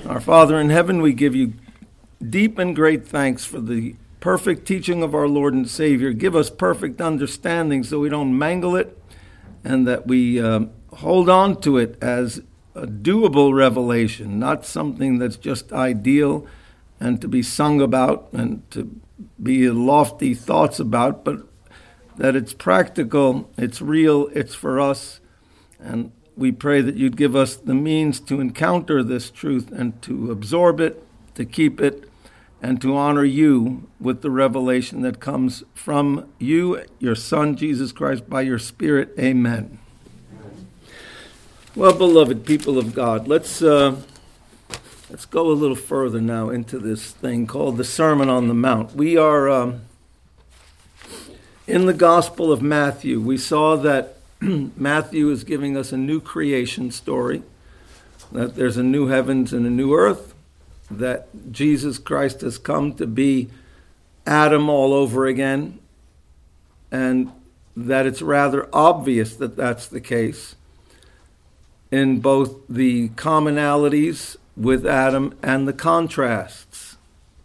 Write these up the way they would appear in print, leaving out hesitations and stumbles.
Our Father in heaven, we give you deep and great thanks for the perfect teaching of our Lord and Savior. Give us perfect understanding so we don't mangle it and that we hold on to it as a doable revelation, not something that's just ideal and to be sung about and to be lofty thoughts about, but that it's practical, it's real, it's for us. And we pray that you'd give us the means to encounter this truth and to absorb it, to keep it, and to honor you with the revelation that comes from you, your Son, Jesus Christ, by your Spirit. Amen. Well, beloved people of God, let's go a little further now into this thing called the Sermon on the Mount. We are in the Gospel of Matthew. We saw that Matthew is giving us a new creation story, that there's a new heavens and a new earth, that Jesus Christ has come to be Adam all over again, and that it's rather obvious that that's the case in both the commonalities with Adam and the contrasts.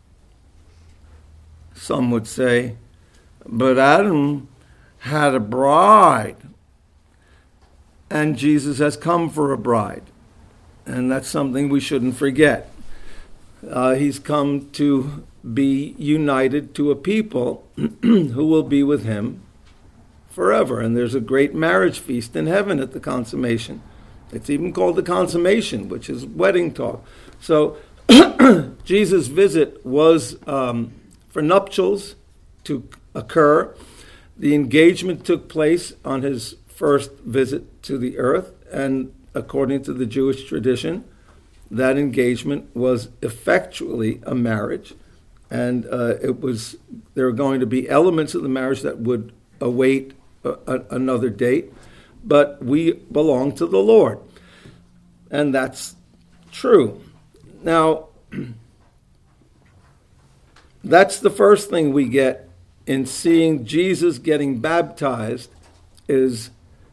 Some would say, but Adam had a bride, and Jesus has come for a bride. And that's something we shouldn't forget. He's come to be united to a people who will be with him forever. And there's a great marriage feast in heaven at the consummation. It's even called the consummation, which is wedding talk. So Jesus' visit was for nuptials to occur. The engagement took place on his first visit to the earth, and according to the Jewish tradition, that engagement was effectually a marriage, and there were going to be elements of the marriage that would await another date, but we belong to the Lord, and that's true. Now, that's the first thing we get in seeing Jesus getting baptized is,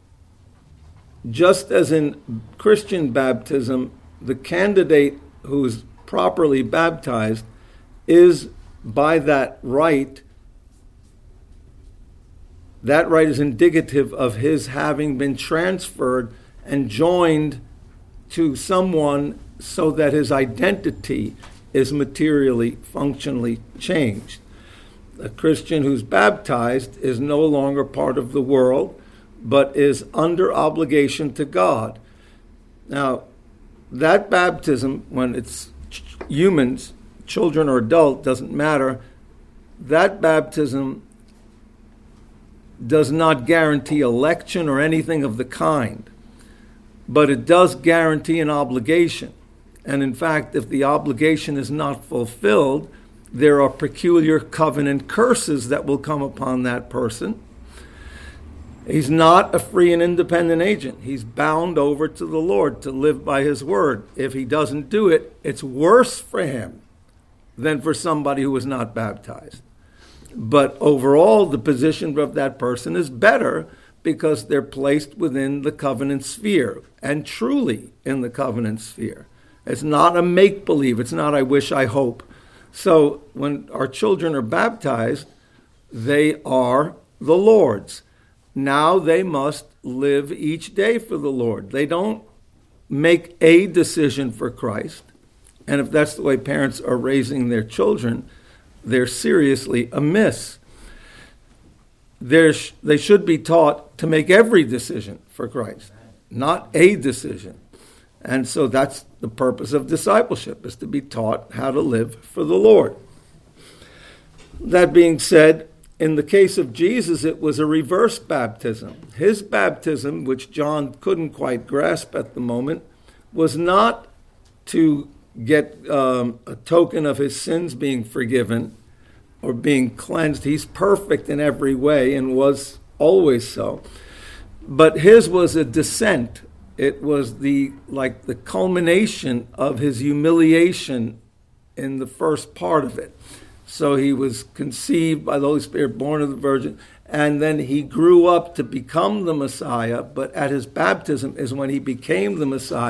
just as in Christian baptism, the candidate who is properly baptized is by that rite is indicative of his having been transferred and joined to someone so that his identity is materially, functionally changed. A Christian who's baptized is no longer part of the world, but is under obligation to God. Now, that baptism, when it's humans, children or adult, doesn't matter, that baptism does not guarantee election or anything of the kind, but it does guarantee an obligation. And in fact, if the obligation is not fulfilled, there are peculiar covenant curses that will come upon that person. He's not a free and independent agent. He's bound over to the Lord to live by his word. If he doesn't do it, it's worse for him than for somebody who was not baptized. But overall, the position of that person is better because they're placed within the covenant sphere, and truly in the covenant sphere. It's not a make-believe. It's not I wish, I hope. So when our children are baptized, they are the Lord's. Now they must live each day for the Lord. They don't make a decision for Christ. And if that's the way parents are raising their children, they're seriously amiss. They should be taught to make every decision for Christ, not a decision. And so that's the purpose of discipleship, is to be taught how to live for the Lord. That being said, in the case of Jesus, it was a reverse baptism. His baptism, which John couldn't quite grasp at the moment, was not to get a token of his sins being forgiven or being cleansed. He's perfect in every way and was always so. But his was a descent. It was the culmination of his humiliation in the first part of it. So he was conceived by the Holy Spirit, born of the Virgin, and then he grew up to become the Messiah, but at his baptism is when he became the Messiah,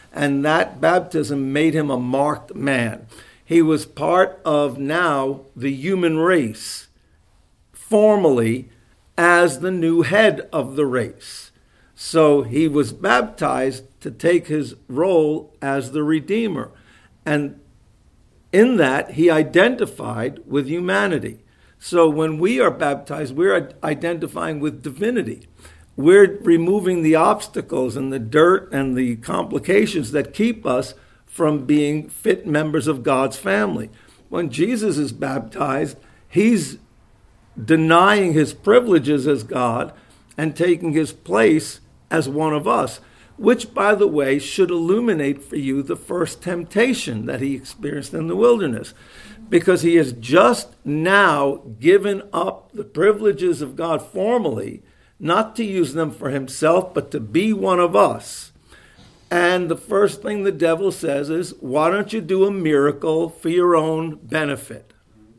and that baptism made him a marked man. He was part of now the human race, formally as the new head of the race. So he was baptized to take his role as the Redeemer. And in that, he identified with humanity. So when we are baptized, we're identifying with divinity. We're removing the obstacles and the dirt and the complications that keep us from being fit members of God's family. When Jesus is baptized, he's denying his privileges as God and taking his place as one of us, which, by the way, should illuminate for you the first temptation that he experienced in the wilderness, because he has just now given up the privileges of God formally, not to use them for himself, but to be one of us. And the first thing the devil says is, why don't you do a miracle for your own benefit?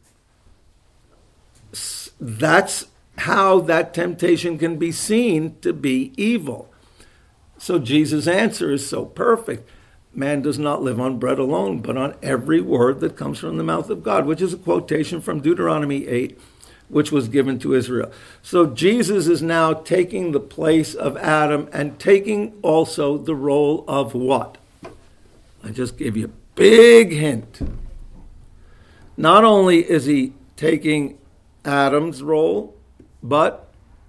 That's how that temptation can be seen to be evil. So Jesus' answer is so perfect. Man does not live on bread alone, but on every word that comes from the mouth of God, which is a quotation from Deuteronomy 8, which was given to Israel. So Jesus is now taking the place of Adam and taking also the role of what? I just gave you a big hint. Not only is he taking Adam's role, but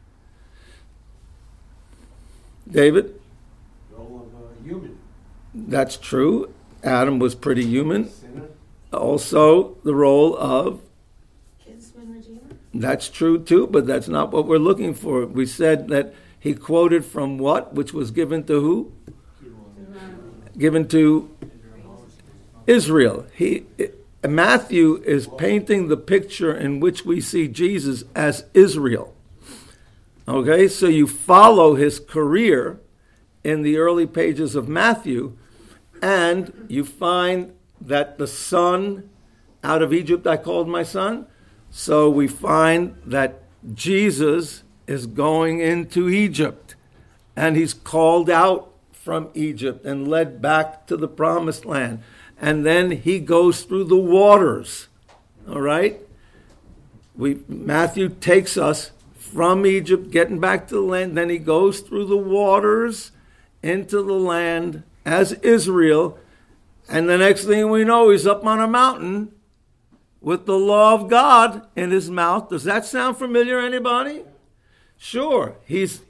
David? Role of a human. That's true. Adam was pretty human. Sinner. Also, the role of Kinsman Redeemer. That's true too, but that's not what we're looking for. We said that he quoted from what, which was given to who? Given to Israel. Matthew is painting the picture in which we see Jesus as Israel. Okay, so you follow his career in the early pages of Matthew, and you find that the son, out of Egypt I called my son. So we find that Jesus is going into Egypt, and he's called out from Egypt and led back to the promised land. And then he goes through the waters. All right? Matthew takes us from Egypt, getting back to the land. Then he goes through the waters into the land as Israel. And the next thing we know, he's up on a mountain with the law of God in his mouth. Does that sound familiar, anybody? Sure. He's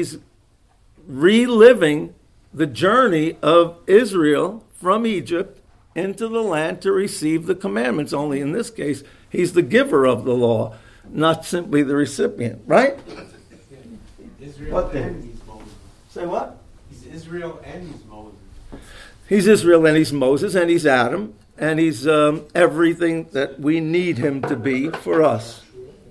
reliving the journey of Israel from Egypt into the land to receive the commandments. Only in this case, he's the giver of the law, not simply the recipient, right? Israel What then? and he's Moses. Say what? He's Israel and he's Moses. He's Israel and he's Moses and he's Adam and he's everything that we need him to be for us.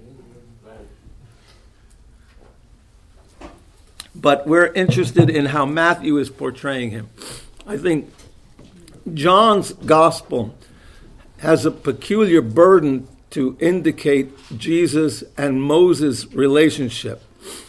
But we're interested in how Matthew is portraying him. I think John's gospel has a peculiar burden to indicate Jesus and Moses' relationship.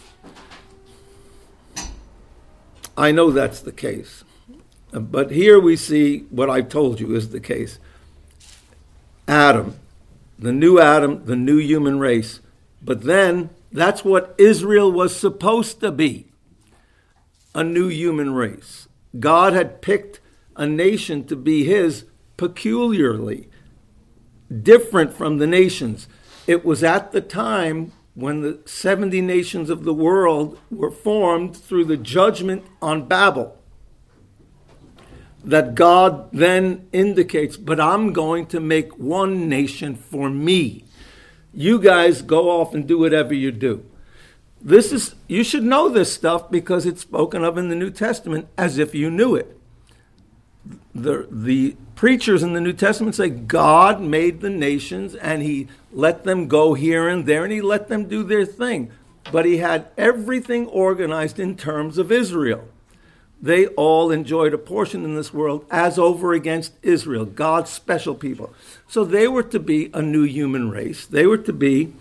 I know that's the case. But here we see what I told you is the case. Adam, the new human race. But then that's what Israel was supposed to be, a new human race. God had picked a nation to be his peculiarly, different from the nations. It was at the time when the 70 nations of the world were formed through the judgment on Babel that God then indicates, but I'm going to make one nation for me. You guys go off and do whatever you do. You should know this stuff because it's spoken of in the New Testament as if you knew it. The preachers in the New Testament say God made the nations and he let them go here and there and he let them do their thing. But he had everything organized in terms of Israel. They all enjoyed a portion in this world as over against Israel, God's special people. So they were to be a new human race. They were to be,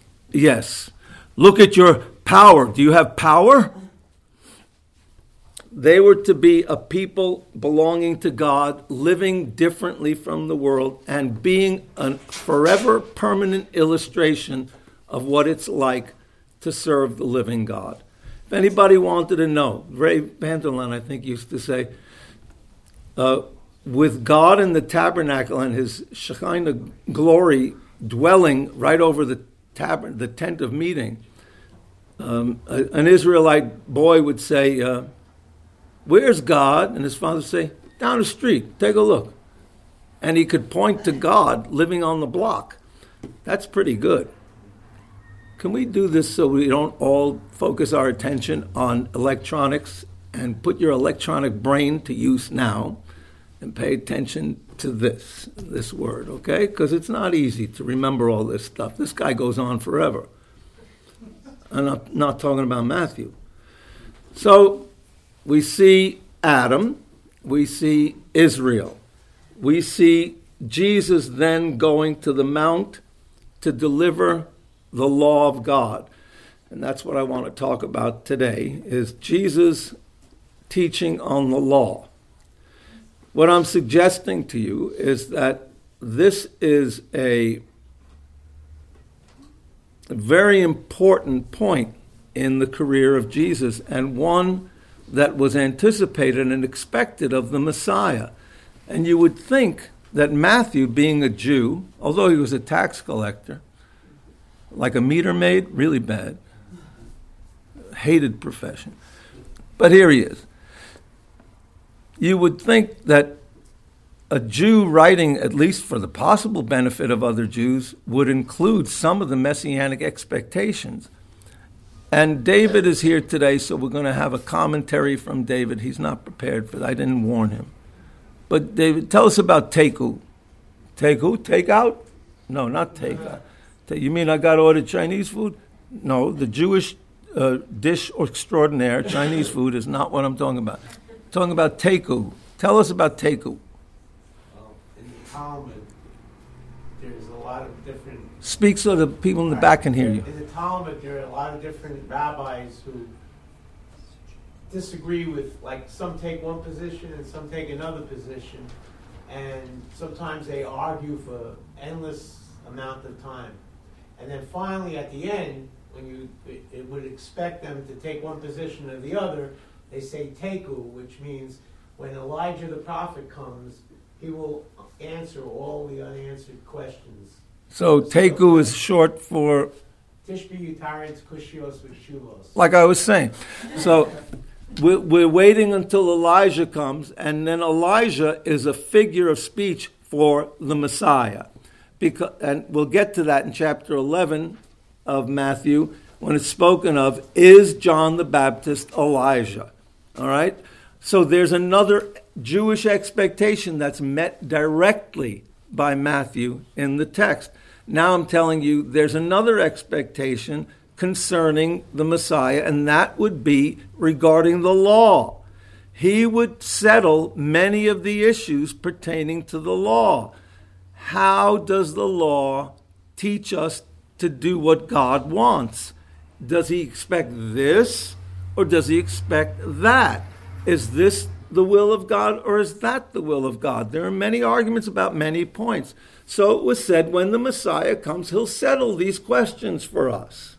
yes, look at your power. Do you have power? They were to be a people belonging to God, living differently from the world, and being a forever permanent illustration of what it's like to serve the living God. If anybody wanted to know, Ray Vanderlaan, I think, used to say, with God in the tabernacle and his Shekinah glory dwelling right over the tent of meeting, an Israelite boy would say, where's God? And his father would say, down the street, take a look. And he could point to God living on the block. That's pretty good. Can we do this so we don't all focus our attention on electronics and put your electronic brain to use now and pay attention to this word, okay? Because it's not easy to remember all this stuff. This guy goes on forever. I'm not talking about Matthew. So we see Adam, we see Israel, we see Jesus then going to the mount to deliver the law of God. And that's what I want to talk about today, is Jesus teaching on the law. What I'm suggesting to you is that this is a very important point in the career of Jesus, and one that was anticipated and expected of the Messiah. And you would think that Matthew, being a Jew, although he was a tax collector, like a meter maid, really bad, hated profession. But here he is. You would think that a Jew writing, at least for the possible benefit of other Jews, would include some of the messianic expectations. And David is here today, so we're going to have a commentary from David. He's not prepared for that. I didn't warn him. But David, tell us about teku. Teku? Take out? No, not take out. You mean I got to order Chinese food? No, the Jewish dish extraordinaire, Chinese food, is not what I'm talking about. I'm talking about teku. Tell us about teku. Well, in the Talmud, there's a lot of different... Speak so the people in the back can hear you. In the Talmud, there are a lot of different rabbis who disagree with, like, some take one position and some take another position, and sometimes they argue for endless amount of time. And then finally, at the end, when it would expect them to take one position or the other, they say teku, which means when Elijah the prophet comes, he will answer all the unanswered questions. So teku is short for... Tishbi Utaretz Kushios V'Shuvos. Like I was saying. So we're waiting until Elijah comes, and then Elijah is a figure of speech for the Messiah. And we'll get to that in chapter 11 of Matthew, when it's spoken of, is John the Baptist Elijah? All right? So there's another Jewish expectation that's met directly by Matthew in the text. Now I'm telling you there's another expectation concerning the Messiah, and that would be regarding the law. He would settle many of the issues pertaining to the law. How does the law teach us to do what God wants? Does he expect this, or does he expect that? Is this the will of God, or is that the will of God? There are many arguments about many points. So it was said, when the Messiah comes, he'll settle these questions for us.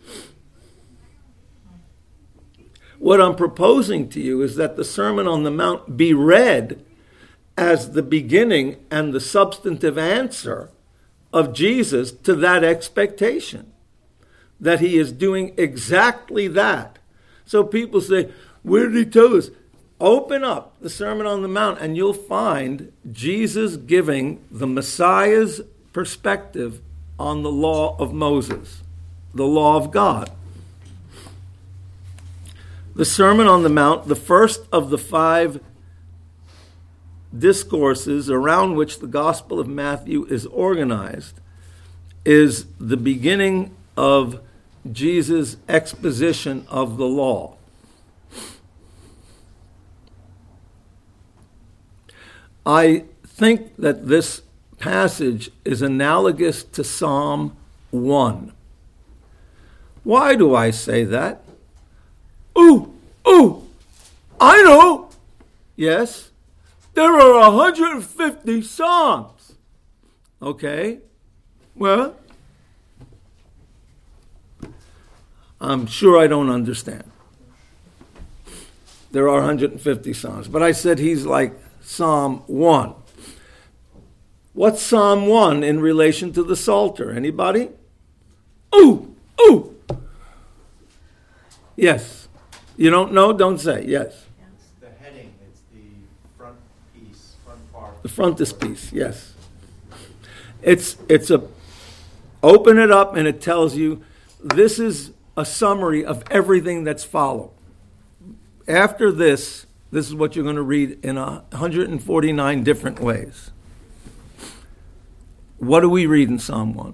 What I'm proposing to you is that the Sermon on the Mount be read as the beginning and the substantive answer of Jesus to that expectation, that he is doing exactly that. So people say, where did he tell us? Open up the Sermon on the Mount and you'll find Jesus giving the Messiah's perspective on the law of Moses, the law of God. The Sermon on the Mount, the first of the 5 discourses around which the Gospel of Matthew is organized, is the beginning of Jesus' exposition of the law. I think that this passage is analogous to Psalm 1. Why do I say that? Ooh, ooh! I know. Yes. There are 150 Psalms. Okay. Well, I'm sure I don't understand. There are 150 Psalms. But I said he's like Psalm 1. What's Psalm 1 in relation to the Psalter? Anybody? Ooh! Ooh! Yes. You don't know? Don't say. Yes. It's the heading. It's the front piece, front part. The frontispiece, yes. It's a, open it up and it tells you this is a summary of everything that's followed. After this is what you're going to read in 149 different ways. What do we read in Psalm 1?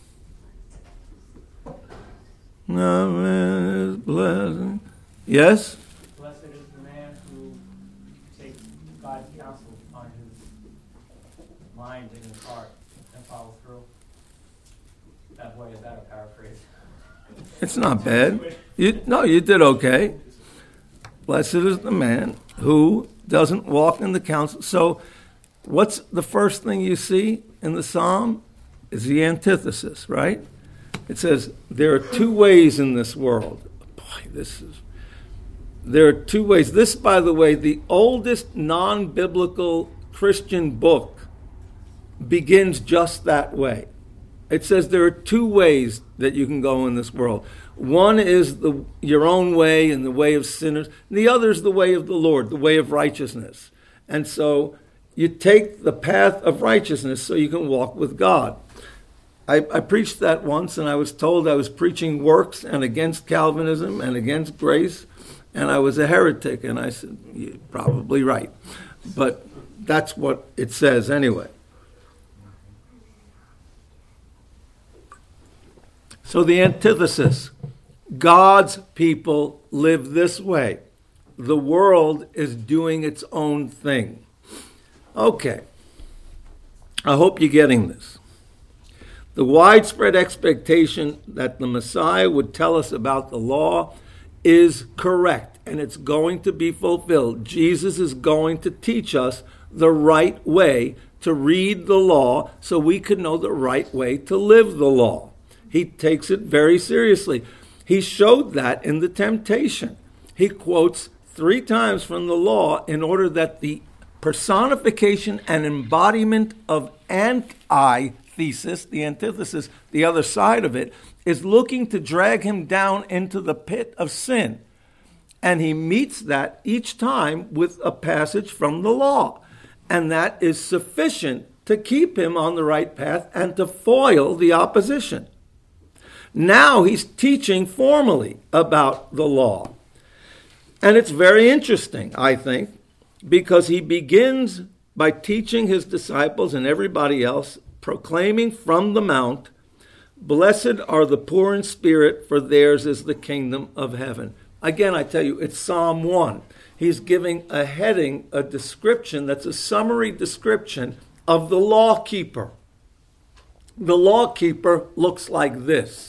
No man is blessed. Yes? Blessed is the man who takes God's counsel on his mind and his heart and follows through. That way, is that a paraphrase? It's not bad. You did okay. Blessed is the man who doesn't walk in the counsel. So what's the first thing you see in the psalm? Is the antithesis, right? It says, there are two ways in this world. Boy, there are two ways. This, by the way, the oldest non-biblical Christian book begins just that way. It says there are two ways that you can go in this world. One is your own way and the way of sinners. And the other is the way of the Lord, the way of righteousness. And so you take the path of righteousness so you can walk with God. I preached that once, and I was told I was preaching works and against Calvinism and against grace, and I was a heretic. And I said, you're probably right. But that's what it says anyway. So the antithesis, God's people live this way. The world is doing its own thing. Okay. I hope you're getting this. The widespread expectation that the Messiah would tell us about the law is correct, and it's going to be fulfilled. Jesus is going to teach us the right way to read the law so we can know the right way to live the law. He takes it very seriously. He showed that in the temptation. He quotes 3 times from the law in order that the personification and embodiment of antithesis, the antithesis, the other side of it, is looking to drag him down into the pit of sin. And he meets that each time with a passage from the law. And that is sufficient to keep him on the right path and to foil the opposition. Now he's teaching formally about the law. And it's very interesting, I think, because he begins by teaching his disciples and everybody else, proclaiming from the mount, blessed are the poor in spirit, for theirs is the kingdom of heaven. Again, I tell you, it's Psalm 1. He's giving a heading, a description that's a summary description of the law keeper. The law keeper looks like this.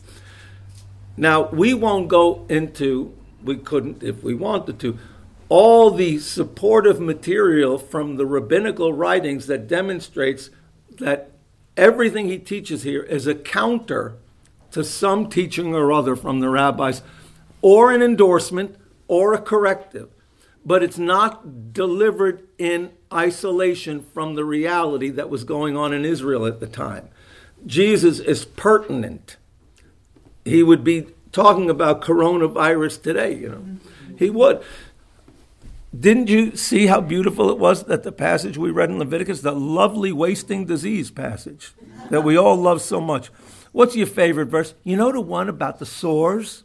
Now, we won't go into, we couldn't if we wanted to, all the supportive material from the rabbinical writings that demonstrates that everything he teaches here is a counter to some teaching or other from the rabbis, or an endorsement, or a corrective. But it's not delivered in isolation from the reality that was going on in Israel at the time. Jesus is pertinent. He would be talking about coronavirus today, He would. Didn't you see how beautiful it was that the passage we read in Leviticus, the lovely wasting disease passage that we all love so much? What's your favorite verse? You know the one about the sores?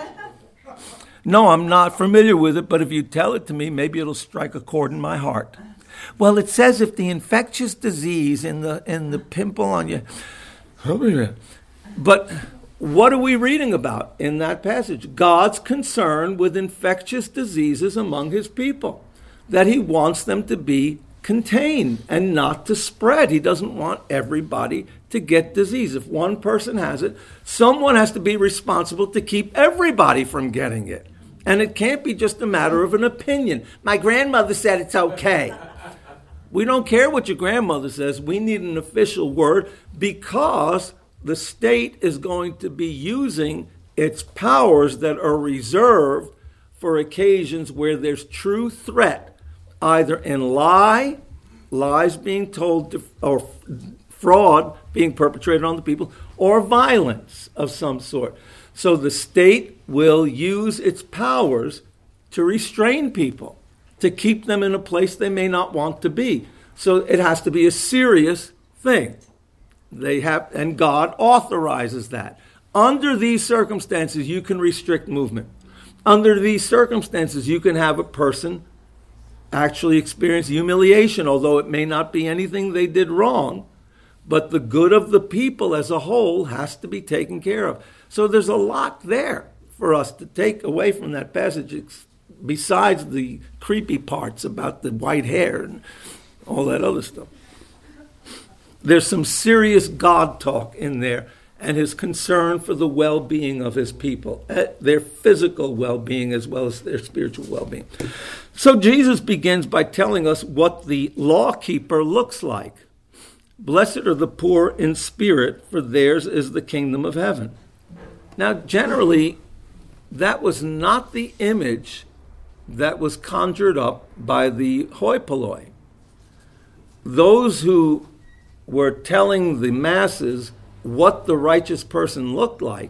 No, I'm not familiar with it, but if you tell it to me, maybe it'll strike a chord in my heart. Well, it says if the infectious disease in the pimple on you... But what are we reading about in that passage? God's concern with infectious diseases among his people, that he wants them to be contained and not to spread. He doesn't want everybody to get disease. If one person has it, someone has to be responsible to keep everybody from getting it. And it can't be just a matter of an opinion. My grandmother said it's okay. We don't care what your grandmother says. We need an official word because the state is going to be using its powers that are reserved for occasions where there's true threat, either in lies being told, or fraud being perpetrated on the people, or violence of some sort. So the state will use its powers to restrain people, to keep them in a place they may not want to be. So it has to be a serious thing. And God authorizes that. Under these circumstances, you can restrict movement. Under these circumstances, you can have a person actually experience humiliation, although it may not be anything they did wrong, but the good of the people as a whole has to be taken care of. So there's a lot there for us to take away from that passage, besides the creepy parts about the white hair and all that other stuff. There's some serious God talk in there, and his concern for the well-being of his people, their physical well-being as well as their spiritual well-being. So Jesus begins by telling us what the law-keeper looks like. Blessed are the poor in spirit, for theirs is the kingdom of heaven. Now, generally, that was not the image that was conjured up by the hoi polloi. Those who were telling the masses what the righteous person looked like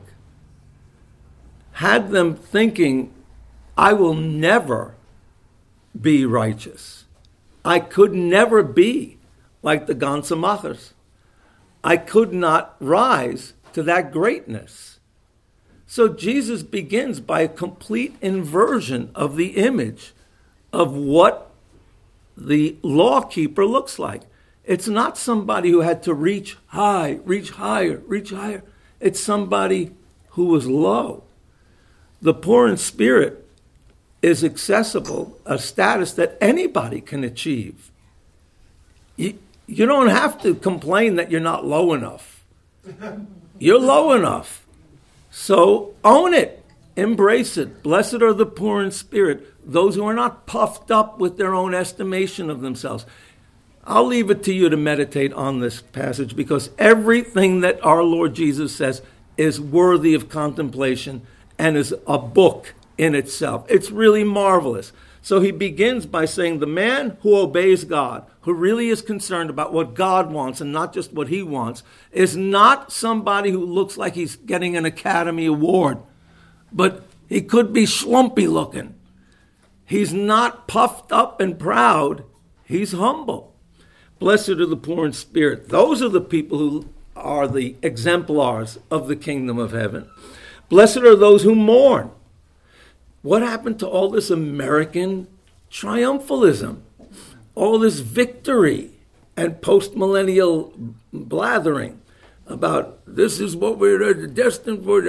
had them thinking, I will never be righteous. I could never be like the Ganze Machers. I could not rise to that greatness. So Jesus begins by a complete inversion of the image of what the lawkeeper looks like. It's not somebody who had to reach high, reach higher, reach higher. It's somebody who was low. The poor in spirit is accessible, a status that anybody can achieve. You don't have to complain that you're not low enough. You're low enough. So own it. Embrace it. Blessed are the poor in spirit, those who are not puffed up with their own estimation of themselves. I'll leave it to you to meditate on this passage, because everything that our Lord Jesus says is worthy of contemplation and is a book in itself. It's really marvelous. So he begins by saying the man who obeys God, who really is concerned about what God wants and not just what he wants, is not somebody who looks like he's getting an Academy Award, but he could be schlumpy looking. He's not puffed up and proud. He's humble. Blessed are the poor in spirit. Those are the people who are the exemplars of the kingdom of heaven. Blessed are those who mourn. What happened to all this American triumphalism? All this victory and post-millennial blathering about this is what we're destined for.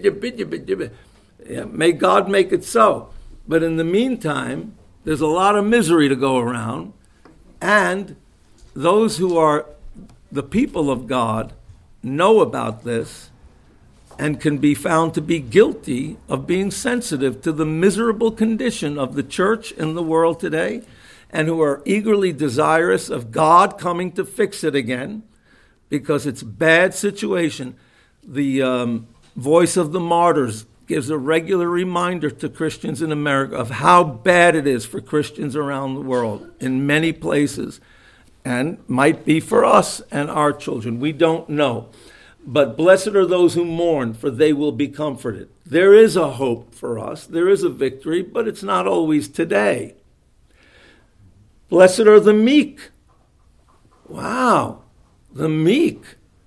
Yeah, may God make it so. But in the meantime, there's a lot of misery to go around, and those who are the people of God know about this and can be found to be guilty of being sensitive to the miserable condition of the church in the world today, and who are eagerly desirous of God coming to fix it again, because it's a bad situation. The Voice of the Martyrs gives a regular reminder to Christians in America of how bad it is for Christians around the world in many places, and might be for us and our children. We don't know. But blessed are those who mourn, for they will be comforted. There is a hope for us. There is a victory, but it's not always today. Blessed are the meek. Wow, the meek.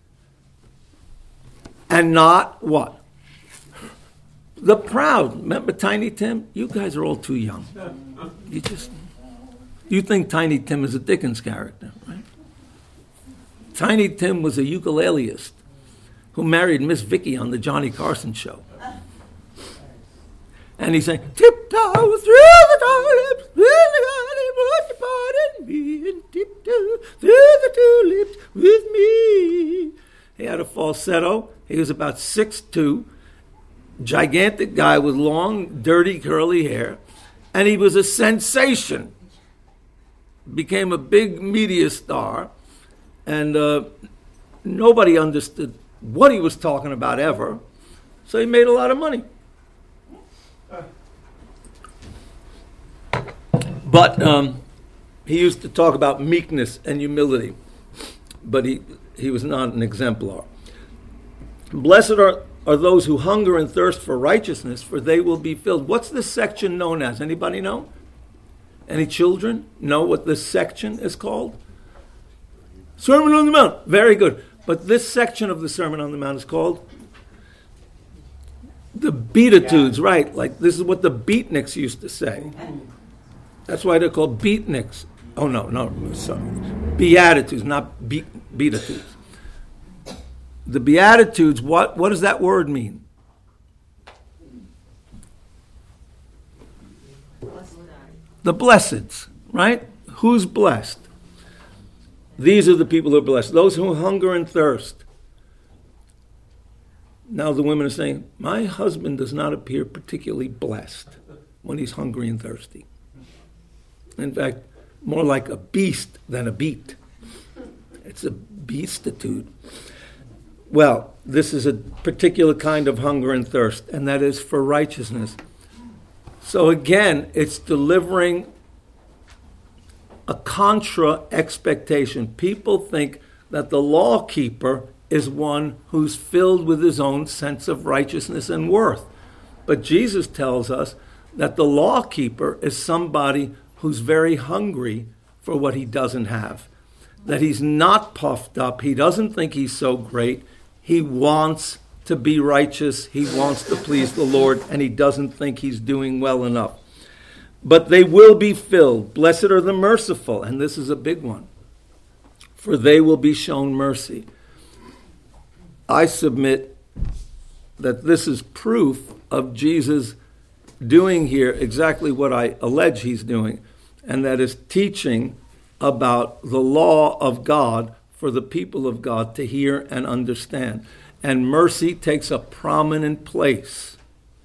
And not what? The proud. Remember Tiny Tim? You guys are all too young. You think Tiny Tim is a Dickens character, right? Tiny Tim was a ukuleleist who married Miss Vicky on the Johnny Carson show. And he sang, tiptoe through the tulips, with the garden, won't you pardon me, and tiptoe through the tulips with me. He had a falsetto. He was about 6'2", gigantic guy with long, dirty, curly hair, and he was a sensation. Became a big media star, and nobody understood what he was talking about ever, so he made a lot of money. But he used to talk about meekness and humility, but he was not an exemplar. Blessed are those who hunger and thirst for righteousness, for they will be filled. What's this section known as? Anybody know? Any children know what this section is called? Sermon on the Mount. Very good. But this section of the Sermon on the Mount is called the Beatitudes, right? Like this is what the beatniks used to say. That's why they're called beatniks. Oh, no, sorry. Beatitudes, not beatitudes. The Beatitudes, what does that word mean? The blesseds, right? Who's blessed? These are the people who are blessed. Those who hunger and thirst. Now the women are saying, my husband does not appear particularly blessed when he's hungry and thirsty. In fact, more like a beast than a beat. It's a beastitude. Well, this is a particular kind of hunger and thirst, and that is for righteousness. So again, it's delivering a contra expectation. People think that the law keeper is one who's filled with his own sense of righteousness and worth. But Jesus tells us that the law keeper is somebody who's very hungry for what he doesn't have. That he's not puffed up. He doesn't think he's so great. He wants to be righteous. He wants to please the Lord, and he doesn't think he's doing well enough. But they will be filled. Blessed are the merciful, and this is a big one, for they will be shown mercy. I submit that this is proof of Jesus doing here exactly what I allege he's doing, and that is teaching about the law of God for the people of God to hear and understand. And mercy takes a prominent place.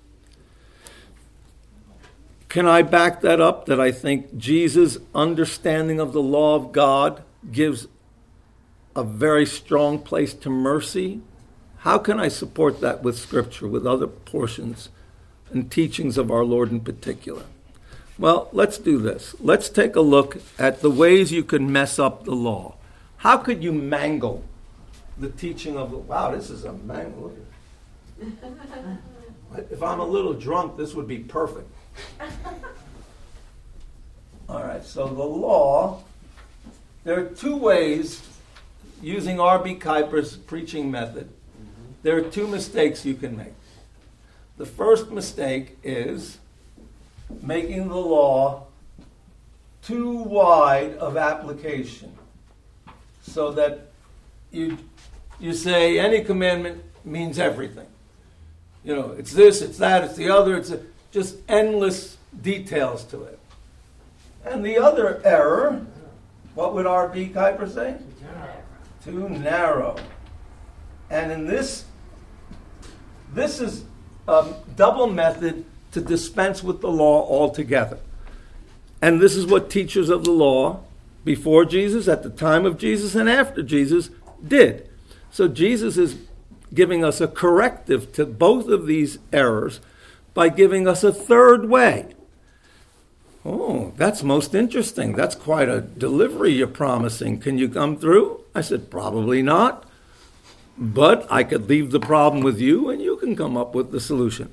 Can I back that up, that I think Jesus' understanding of the law of God gives a very strong place to mercy? How can I support that with Scripture, with other portions and teachings of our Lord in particular? Well, let's do this. Let's take a look at the ways you can mess up the law. How could you mangle the teaching of the... Wow, this is a mangle. If I'm a little drunk, this would be perfect. All right, so the law, there are two ways, using R.B. Kuiper's preaching method, there are two mistakes you can make. The first mistake is making the law too wide of application, so that you say any commandment means everything. You know, it's this, it's that, it's the other, just endless details to it. And the other error, what would R.B. Kuiper say? Too narrow. And in this is a double method to dispense with the law altogether. And this is what teachers of the law before Jesus, at the time of Jesus, and after Jesus did. So Jesus is giving us a corrective to both of these errors by giving us a third way. Oh, that's most interesting. That's quite a delivery you're promising. Can you come through? I said, probably not. But I could leave the problem with you, and you can come up with the solution.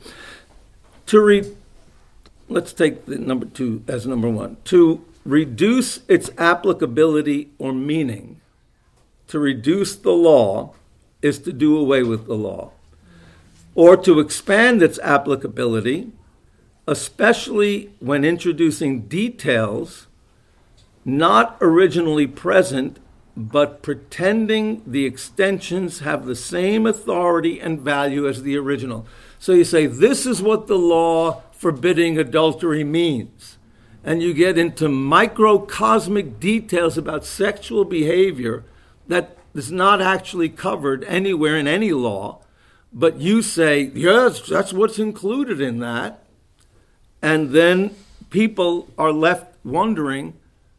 Let's take the number 2 as number 1. To reduce its applicability or meaning, to reduce the law is to do away with the law. Or to expand its applicability, especially when introducing details not originally present, but pretending the extensions have the same authority and value as the original. So you say, this is what the law forbidding adultery means. And you get into microcosmic details about sexual behavior that is not actually covered anywhere in any law, But you say, yes, that's what's included in that. And then people are left wondering,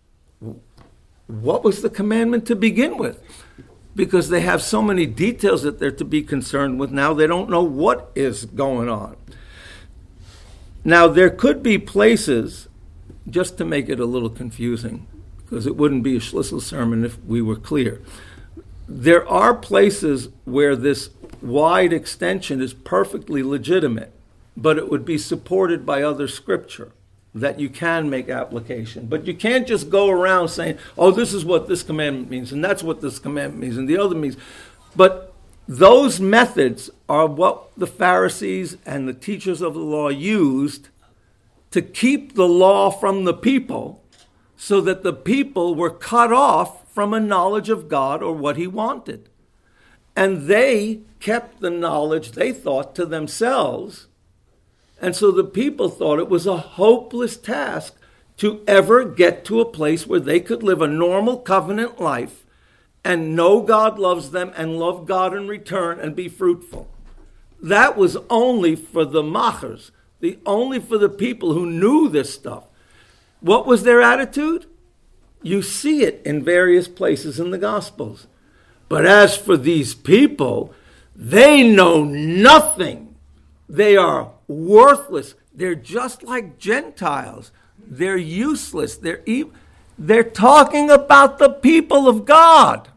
what was the commandment to begin with? Because they have so many details that they're to be concerned with now, they don't know what is going on. Now, there could be places, just to make it a little confusing, because it wouldn't be a Schlissel sermon if we were clear. There are places where this wide extension is perfectly legitimate, but it would be supported by other scripture that you can make application. But you can't just go around saying, oh, this is what this commandment means, and that's what this commandment means, and the other means. But those methods are what the Pharisees and the teachers of the law used to keep the law from the people, so that the people were cut off from a knowledge of God or what he wanted. And they kept the knowledge, they thought, to themselves. And so the people thought it was a hopeless task to ever get to a place where they could live a normal covenant life and know God loves them and love God in return and be fruitful. That was only for the machers, only for the people who knew this stuff. What was their attitude? You see it in various places in the Gospels. But as for these people, they know nothing. They are worthless. They're just like Gentiles. They're useless. They're talking about the people of God.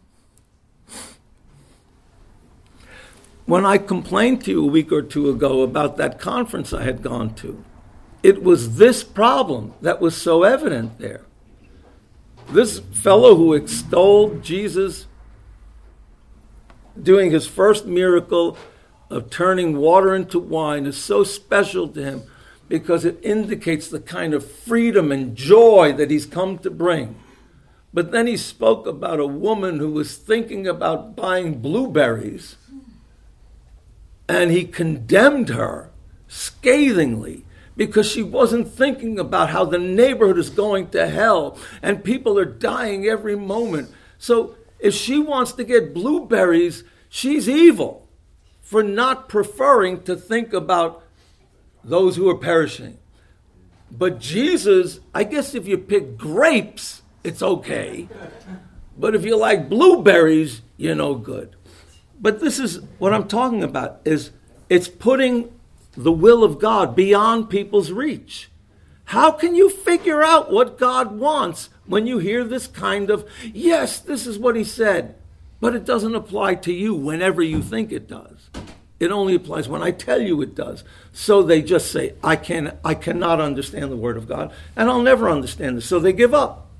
When I complained to you a week or two ago about that conference I had gone to, it was this problem that was so evident there. This fellow who extolled Jesus doing his first miracle of turning water into wine is so special to him because it indicates the kind of freedom and joy that he's come to bring. But then he spoke about a woman who was thinking about buying blueberries, and he condemned her scathingly because she wasn't thinking about how the neighborhood is going to hell and people are dying every moment. So if she wants to get blueberries, she's evil for not preferring to think about those who are perishing. But Jesus, I guess if you pick grapes, it's okay. But if you like blueberries, you're no good. But this is what I'm talking about, is it's putting the will of God beyond people's reach. How can you figure out what God wants when you hear this kind of, yes, this is what he said, but it doesn't apply to you whenever you think it does. It only applies when I tell you it does. So they just say, I cannot understand the word of God, and I'll never understand this. So they give up.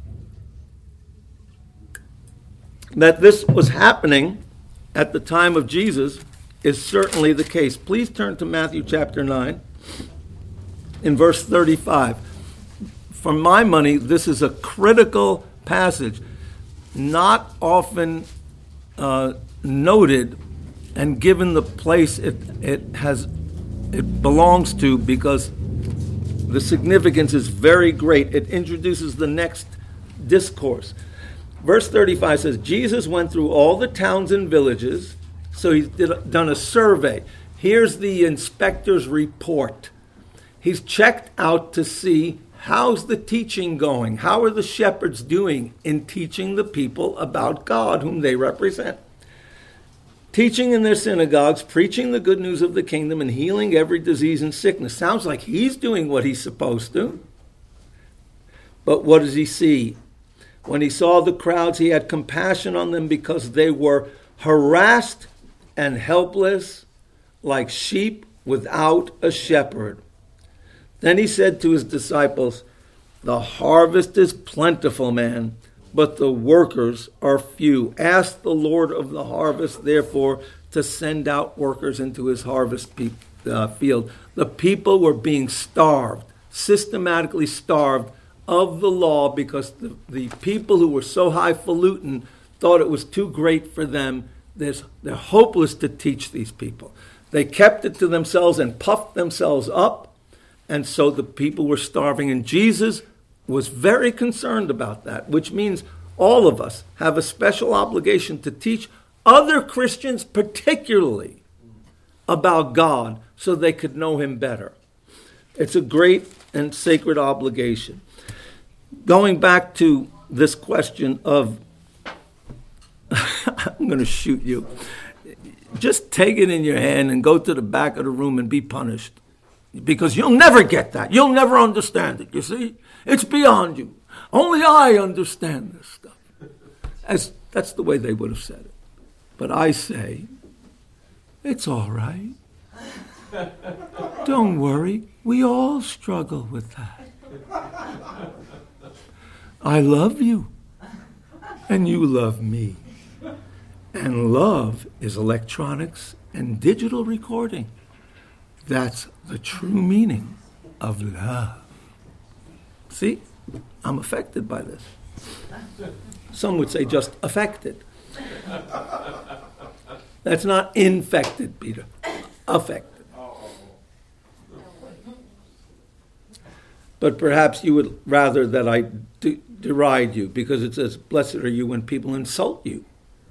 That this was happening at the time of Jesus is certainly the case. Please turn to Matthew chapter 9 in verse 35. For my money, this is a critical passage, not often noted and given the place it belongs to, because the significance is very great. It introduces the next discourse. Verse 35 says, Jesus went through all the towns and villages. So he's done a survey. Here's the inspector's report. He's checked out to see how's the teaching going. How are the shepherds doing in teaching the people about God whom they represent? Teaching in their synagogues, preaching the good news of the kingdom, and healing every disease and sickness. Sounds like he's doing what he's supposed to. But what does he see? When he saw the crowds, he had compassion on them because they were harassed and helpless, like sheep without a shepherd. Then he said to his disciples, the harvest is plentiful, man, but the workers are few. Ask the Lord of the harvest, therefore, to send out workers into his harvest field. The people were being starved, systematically starved of the law, because the people who were so highfalutin thought it was too great for them. They're hopeless to teach these people. They kept it to themselves and puffed themselves up, and so the people were starving. And Jesus was very concerned about that, which means all of us have a special obligation to teach other Christians particularly about God so they could know him better. It's a great and sacred obligation. Going back to this question of, I'm going to shoot you. Just take it in your hand and go to the back of the room and be punished. Because you'll never get that. You'll never understand it, you see? It's beyond you. Only I understand this stuff. That's the way they would have said it. But I say, it's all right. Don't worry. We all struggle with that. I love you. And you love me. And love is electronics and digital recording. That's the true meaning of love. See? I'm affected by this. Some would say just affected. That's not infected, Peter. Affected. But perhaps you would rather that I deride you, because it says, blessed are you when people insult you.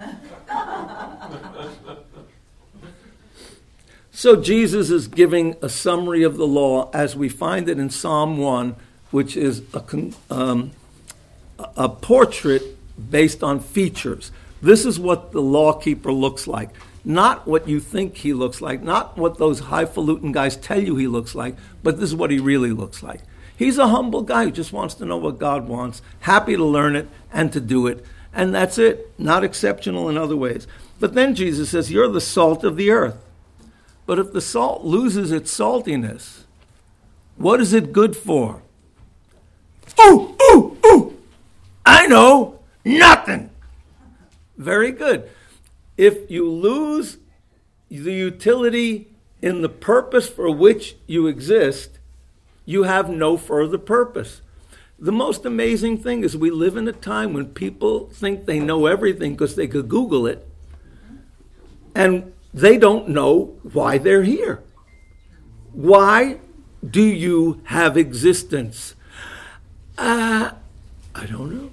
So Jesus is giving a summary of the law as we find it in Psalm 1, which is a portrait based on features. This is what the law keeper looks like. Not what you think he looks like, not what those highfalutin guys tell you he looks like, but this is what he really looks like. He's a humble guy who just wants to know what God wants, happy to learn it and to do it, and that's it. Not exceptional in other ways. But then Jesus says, you're the salt of the earth. But if the salt loses its saltiness, what is it good for? Ooh! I know, nothing. Very good. If you lose the utility in the purpose for which you exist, you have no further purpose. The most amazing thing is we live in a time when people think they know everything because they could Google it, and they don't know why they're here. Why do you have existence? I don't know.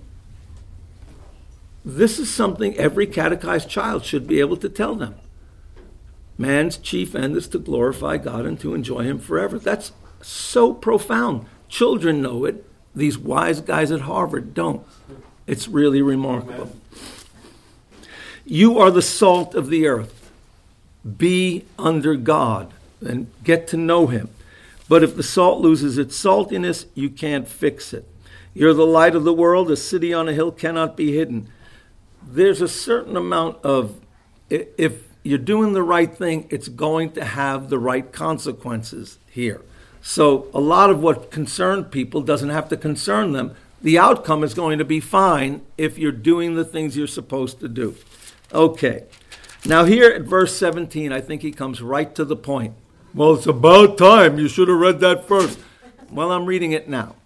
This is something every catechized child should be able to tell them. Man's chief end is to glorify God and to enjoy him forever. That's so profound. Children know it. These wise guys at Harvard don't. It's really remarkable. You are the salt of the earth. Be under God and get to know him. But if the salt loses its saltiness, you can't fix it. You're the light of the world. A city on a hill cannot be hidden. There's a certain amount of, if you're doing the right thing, it's going to have the right consequences here. So a lot of what concerned people doesn't have to concern them. The outcome is going to be fine if you're doing the things you're supposed to do. Okay. Now here at verse 17, I think he comes right to the point. Well, it's about time. You should have read that first. Well, I'm reading it now.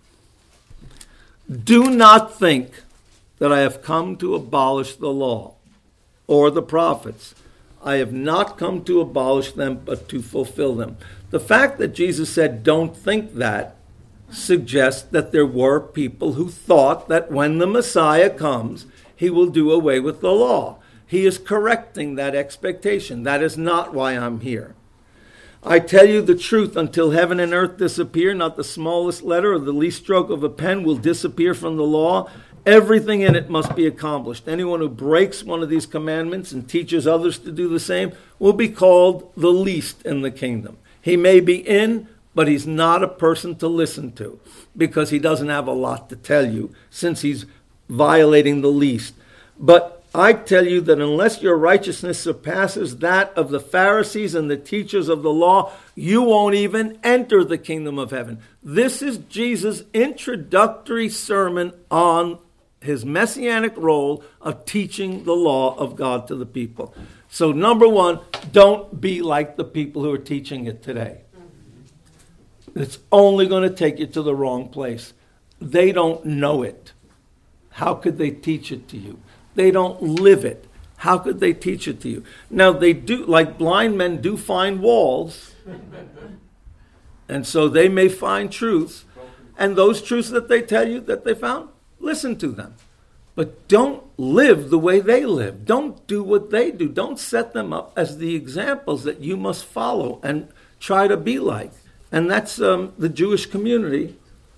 Do not think that I have come to abolish the law or the prophets. I have not come to abolish them, but to fulfill them. The fact that Jesus said, don't think that, suggests that there were people who thought that when the Messiah comes, he will do away with the law. He is correcting that expectation. That is not why I'm here. I tell you the truth, until heaven and earth disappear, not the smallest letter or the least stroke of a pen will disappear from the law. Everything in it must be accomplished. Anyone who breaks one of these commandments and teaches others to do the same will be called the least in the kingdom. He may be in, but he's not a person to listen to because he doesn't have a lot to tell you since he's violating the least. But I tell you that unless your righteousness surpasses that of the Pharisees and the teachers of the law, you won't even enter the kingdom of heaven. This is Jesus' introductory sermon on his messianic role of teaching the law of God to the people. So number one, don't be like the people who are teaching it today. It's only going to take you to the wrong place. They don't know it. How could they teach it to you? They don't live it. How could they teach it to you? Now they do, like blind men do find walls. And so they may find truths. And those truths that they tell you that they found, listen to them. But don't live the way they live. Don't do what they do. Don't set them up as the examples that you must follow and try to be like. And that's the Jewish community.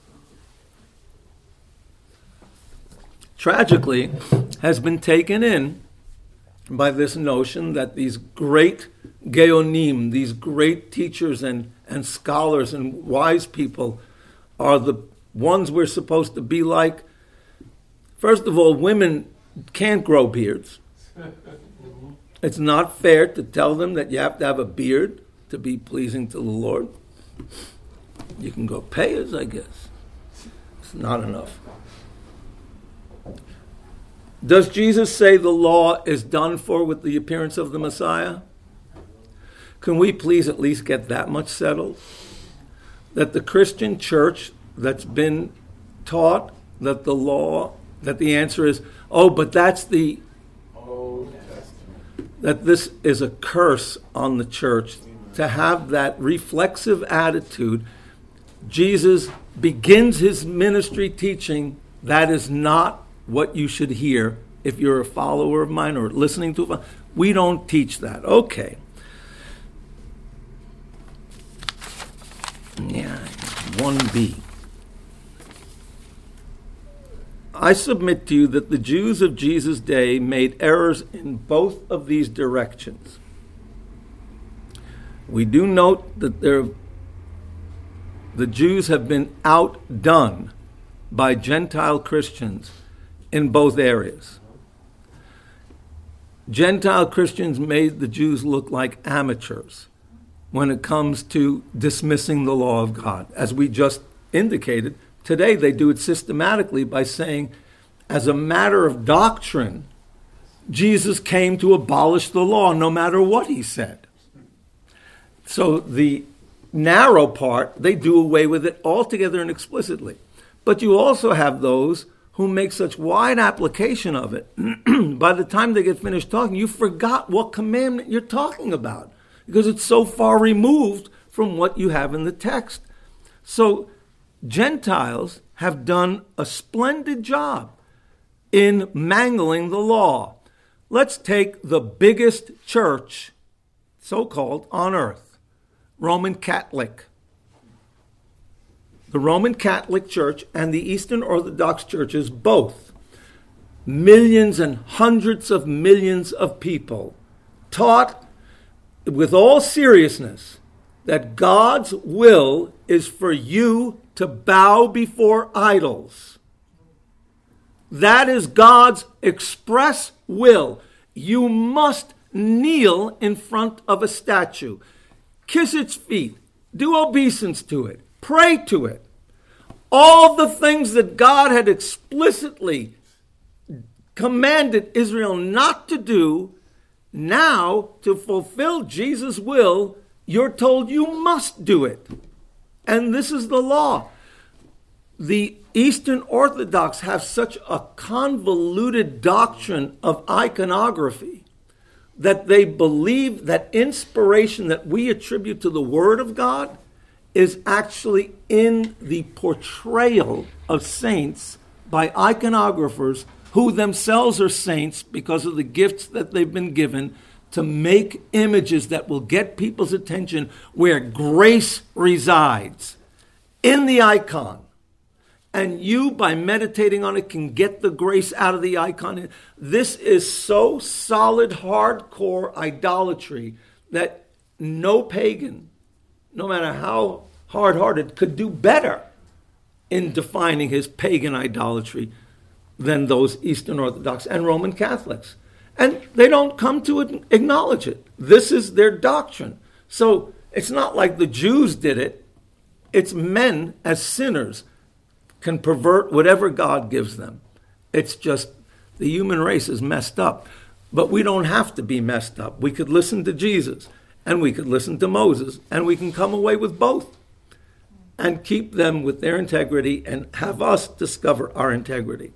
Tragically, has been taken in by this notion that these great geonim, these great teachers and scholars and wise people are the ones we're supposed to be like. First of all, women can't grow beards. It's not fair to tell them that you have to have a beard to be pleasing to the Lord. You can go payas, I guess. It's not enough. Does Jesus say the law is done for with the appearance of the Messiah? Can we please at least get that much settled? That the Christian church that's been taught that the law, that the answer is, but that's the Old Testament. That this is a curse on the church to have that reflexive attitude. Jesus begins his ministry teaching, that is not what you should hear if you're a follower of mine or listening to. We don't teach that. Okay. Yeah, 1b. I submit to you that the Jews of Jesus' day made errors in both of these directions. We do note that the Jews have been outdone by Gentile Christians in both areas. Gentile Christians made the Jews look like amateurs when it comes to dismissing the law of God. As we just indicated, today they do it systematically by saying, as a matter of doctrine, Jesus came to abolish the law no matter what he said. So the narrow part, they do away with it altogether and explicitly. But you also have those who make such wide application of it, by the time they get finished talking, you forgot what commandment you're talking about because it's so far removed from what you have in the text. So Gentiles have done a splendid job in mangling the law. Let's take the biggest church, so-called, on earth, Roman Catholic. The Roman Catholic Church and the Eastern Orthodox churches, both, millions and hundreds of millions of people, taught with all seriousness that God's will is for you to bow before idols. That is God's express will. You must kneel in front of a statue, kiss its feet, do obeisance to it, pray to it. All the things that God had explicitly commanded Israel not to do, now, to fulfill Jesus' will, you're told you must do it. And this is the law. The Eastern Orthodox have such a convoluted doctrine of iconography that they believe that inspiration that we attribute to the Word of God is actually in the portrayal of saints by iconographers who themselves are saints because of the gifts that they've been given to make images that will get people's attention where grace resides, in the icon. And you, by meditating on it, can get the grace out of the icon. This is so solid, hardcore idolatry that no pagan, no matter how hard-hearted, could do better in defining his pagan idolatry than those Eastern Orthodox and Roman Catholics. And they don't come to acknowledge it. This is their doctrine. So it's not like the Jews did it. It's men as sinners can pervert whatever God gives them. It's just the human race is messed up. But we don't have to be messed up. We could listen to Jesus, and we could listen to Moses, and we can come away with both and keep them with their integrity and have us discover our integrity.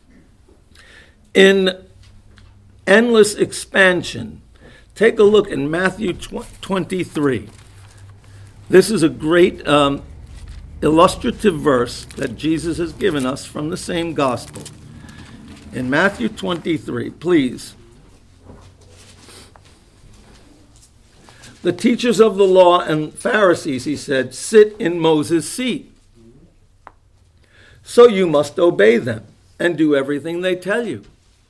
In endless expansion, take a look in Matthew 23. This is a great illustrative verse that Jesus has given us from the same gospel. In Matthew 23, please. The teachers of the law and Pharisees, he said, sit in Moses' seat. So you must obey them and do everything they tell you.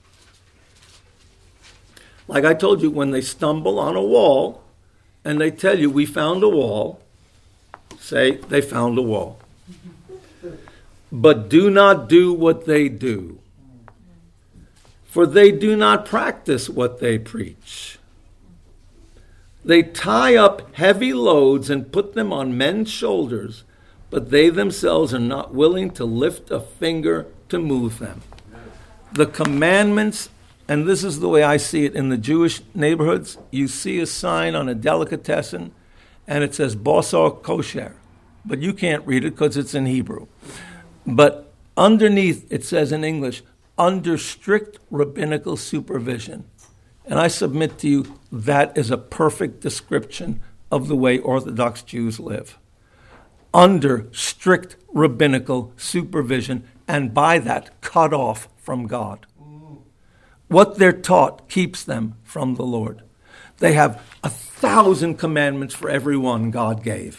Like I told you, when they stumble on a wall and they tell you, we found a wall, say, they found a wall. But do not do what they do, for they do not practice what they preach. They tie up heavy loads and put them on men's shoulders, but they themselves are not willing to lift a finger to move them. The commandments, and this is the way I see it in the Jewish neighborhoods, you see a sign on a delicatessen, and it says Basar Kosher, but you can't read it because it's in Hebrew. But underneath it says in English, under strict rabbinical supervision. And I submit to you, that is a perfect description of the way Orthodox Jews live. Under strict rabbinical supervision, and by that, cut off from God. What they're taught keeps them from the Lord. They have 1,000 commandments for every one God gave.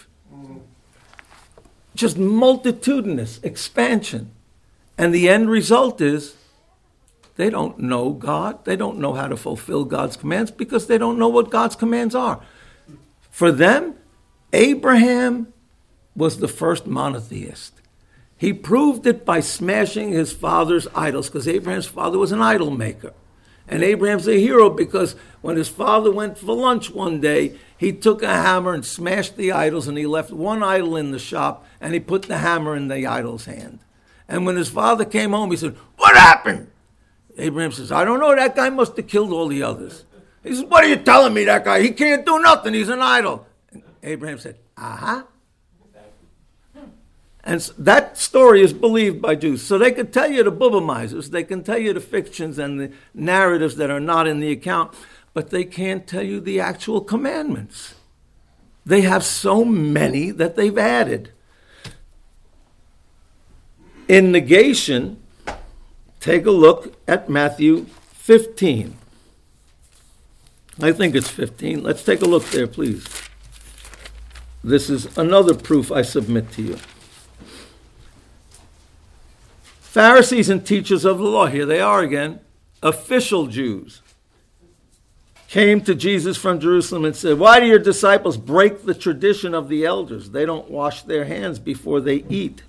Just multitudinous expansion. And the end result is they don't know God. They don't know how to fulfill God's commands because they don't know what God's commands are. For them, Abraham was the first monotheist. He proved it by smashing his father's idols because Abraham's father was an idol maker. And Abraham's a hero because when his father went for lunch one day, he took a hammer and smashed the idols, and he left one idol in the shop, and he put the hammer in the idol's hand. And when his father came home, he said, "What happened?" Abraham says, "I don't know. That guy must have killed all the others." He says, "What are you telling me, that guy? He can't do nothing. He's an idol." And Abraham said, "Uh-huh." And that story is believed by Jews. So they can tell you the Bubamizers, they can tell you the fictions and the narratives that are not in the account, but they can't tell you the actual commandments. They have so many that they've added. In negation, take a look at Matthew 15. I think it's 15. Let's take a look there, please. This is another proof I submit to you. Pharisees and teachers of the law, here they are again, official Jews, came to Jesus from Jerusalem and said, "Why do your disciples break the tradition of the elders? They don't wash their hands before they eat."